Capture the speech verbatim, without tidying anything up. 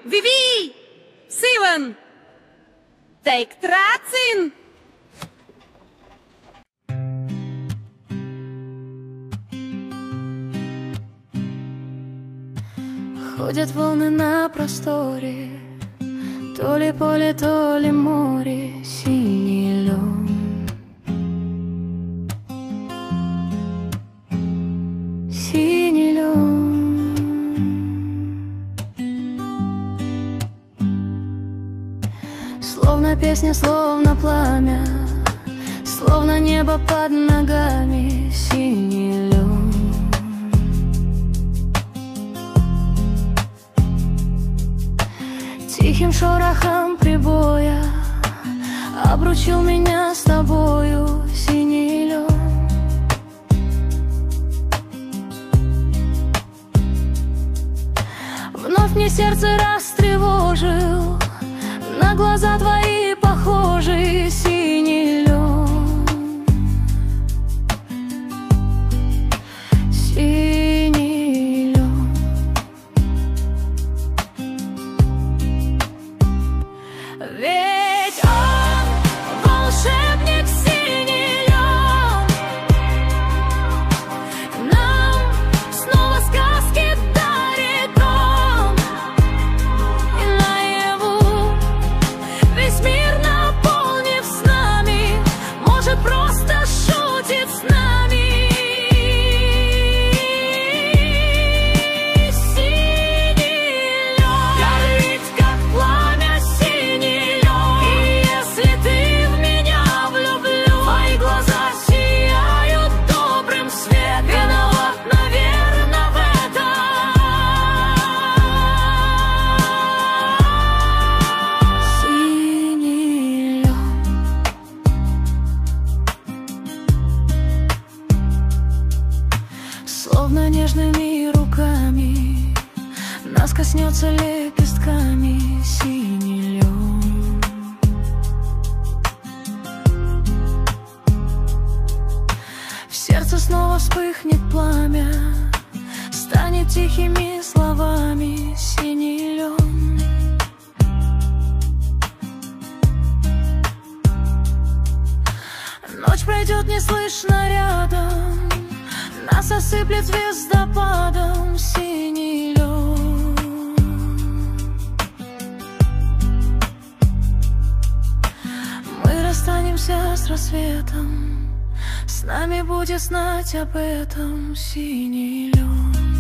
Vivi! Seven! Take трацин! Ходят волны на просторе, то ли поле, то ли море, синий лед. Синий лед. Словно песня, словно пламя, словно небо под ногами, синий лед. Тихим шорохом прибоя обручил меня с тобою, синий лед. Вновь мне сердце растревожил, на глаза твои похожи, синий лед. Синий лед. Ведь он волшебник, синий лед. Нам снова сказки дарит он. И наяву весь мир, наполнив с нами, может, просто шутит с нами. Синий лед горит, как пламя, синий лед. И если ты в меня влюблен, твои глаза сияют добрым светом. Виноват, наверно, в этом. Синий лед. Словно нежными руками нас коснется лепестками, синий лед. В сердце снова вспыхнет пламя, станет тихими словами, синий лед. Ночь пройдет неслышно рядом, нас осыплет звездопадом, синий лед. Мы расстанемся с рассветом, с нами будет знать об этом, синий лед.